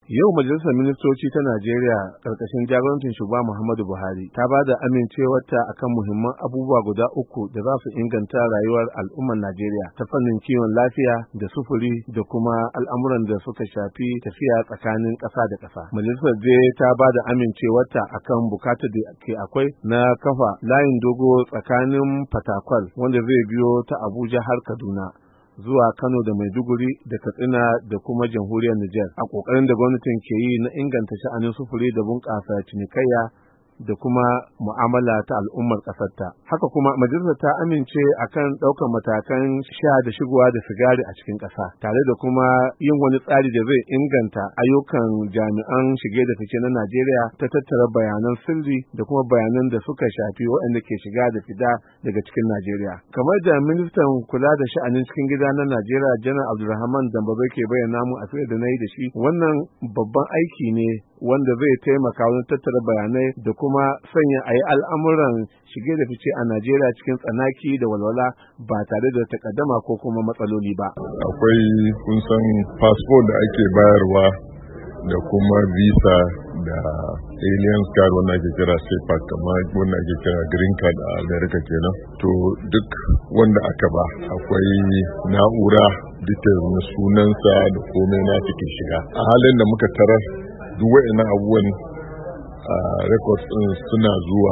Yau Majalisar Ministoci ta Najeriya ƙarƙashin jagorancin Shugaba Muhammadu Buhari ta ba da amincewarta akan muhimman abubuwa guda uku da za su inganta rayuwar al'ummar Najeriya ta fannin kiwon lafiya da sufuri da kuma al'amuran da suka shafi tafiya tsakanin ƙasa da ƙasa. Majalisar dai ta ba da amincewarta akan bukatar da ke akwai na kafa layin dogo tsakanin Fatakwal wanda zai biyo ta Abuja har Kaduna zuwa Kano da Maiduguri da Katsina da kuma jamhuriyar Nijar a kokarin da gwamnatin ke yi na inganta sha'anin sufuri da bunƙasa cinikayya da kuma mu'amala ta al'ummar ƙasarta. Haka kuma majalisar ta amince akan ɗaukar matakan sha da shigowa da sigari a cikin ƙasa, tare da kuma yin wani tsari da zai inganta ayyukan jami'an shige da fice na Najeriya ta tattara bayanan sirri da kuma bayanan da suka shafi waɗanda ke shiga da fita daga cikin Najeriya. Kamar da ministan kula da sha'anin cikin gida na Najeriya Janar Abdulrahman Dambazo ke bayyana mu a fiye da na yi da shi, wannan babban aiki ne wanda zai taimaka wajen tattara bayanai da kuma sanya a yi al'amuran shige da fice a Najeriya cikin tsanaki da walwala ba tare da takaddama ko kuma matsaloli ba. Akwai kun san fasfo da ake bayarwa da kuma visa da alien card wanda ake kira SEPAC, kamar wanda ake kira green card a America kenan. To duk wanda aka ba akwai na'ura details na sunansa da komai na cikin shiga. A halin da muka tarar duk waɗannan abubuwan records ɗin suna zuwa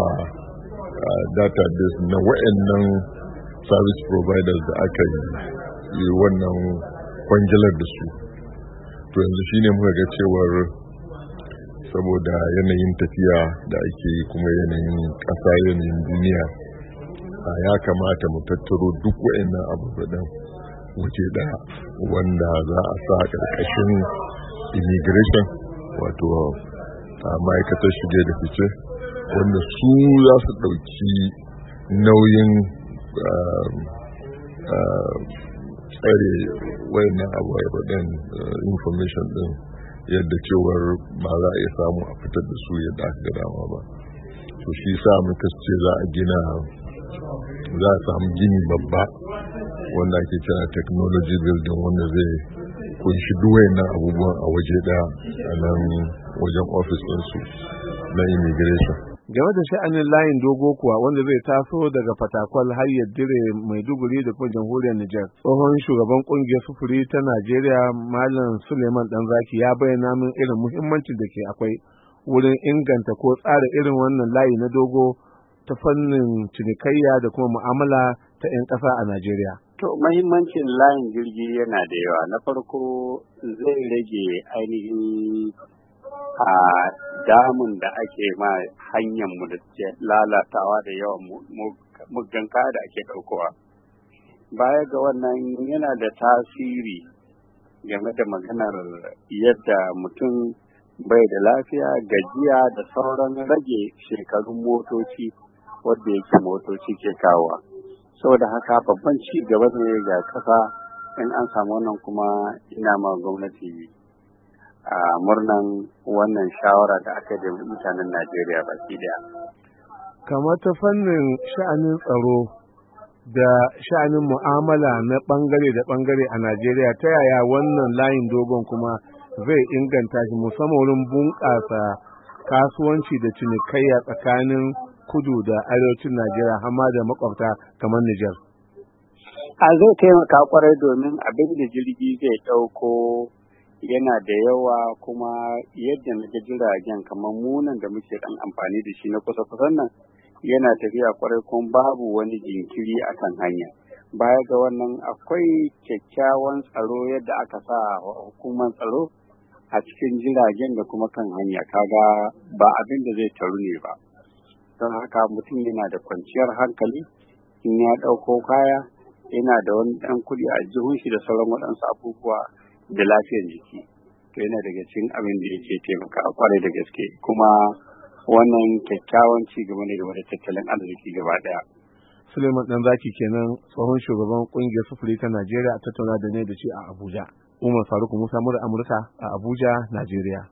database na waɗannan service providers da aka yi wannan kwangilar da su. To yanzu shine muka ga cewar saboda yanayin tafiya da ake yi kuma yanayin ƙasa, yanayin duniya, ya kamata mu tattaro duk waɗannan abubuwan waje ɗaya wanda za a sa ƙarƙashin immigration, wato ma'aikatar shige da fice, wanda su za su ɗauki nauyin tsare wayannan abubuwan information ɗin yadda cewar ba za a iya samu a fitar da su yadda aka ga dama ba. To shi sa muka ce za a samu gini babba wanda ake kira technology building, wanda zai kunshi duwayennan abubuwan a waje ɗaya a nan wajen ofis ɗinsu na immigration. Game da sha'anin layin dogo kuwa wanda zai taso daga Fatakwal har ya dire Maiduguri da kuma jamhuriyar Nijar, tsohon shugaban kungiyar sufuri ta Najeriya Malam Suleiman Danzaki ya bayyana min irin muhimmancin da ke akwai wurin inganta ko tsara irin wannan layi na dogo ta fannin cinikayya da kuma mu'amala ta 'yan ƙasa a Najeriya. To, mahimmancin layin jirgi yana da yawa. Na farko zai rage ainihin damun da ake ma hanyarmu da suke lalatawa da yawan muggan kaya da ake ɗaukowa. Baya ga wannan yana da tasiri game da maganar yadda mutum bai da lafiya, gajiya da sauran rage shekarun motoci wadda yake motoci ke kawowa. Saboda haka babban ci gaba ne ga kasa in an samu wannan, kuma ina ma gwamnati a murnan wannan shawara da aka da mutanen Najeriya baki daya. Kamar ta fannin sha'anin tsaro da sha'anin mu'amala na bangare da bangare a Najeriya, ta yaya wannan layin dogon kuma zai inganta shi musamman wurin bunƙasa kasuwanci da cinikayya tsakanin kudu da arewacin Najeriya har ma da makwabta kamar Nijar? Zai taimaka kwarai domin abin da jirgi zai ɗauko yana da yawa, kuma yadda na ga jiragen kamar munan da muke dan amfani da shi na kusa-kusan nan yana tafiya kwarai, kuma babu wani jinkiri a kan hanya. Baya ga wannan akwai kyakkyawan tsaro yadda aka sa hukumar tsaro a cikin jiragen da kuma kan hanya, kaga ba abin da zai taru ne ba. Don haka mutum yana da kwanciyar hankali in ya ɗauko kaya, yana da wani ɗan kuɗi a jihun shi da sauran waɗansu abubuwa da lafiyar jiki. To yana daga cikin abin da yake taimaka kwarai da gaske, kuma wannan kyakkyawan ci gaba ne game da tattalin arziki gaba ɗaya. Suleiman Danzaki kenan, tsohon shugaban kungiyar sufuri ta Najeriya, a tattauna da ne da shi a Abuja. Umar Faruk Musa, Amurka a Abuja, Najeriya.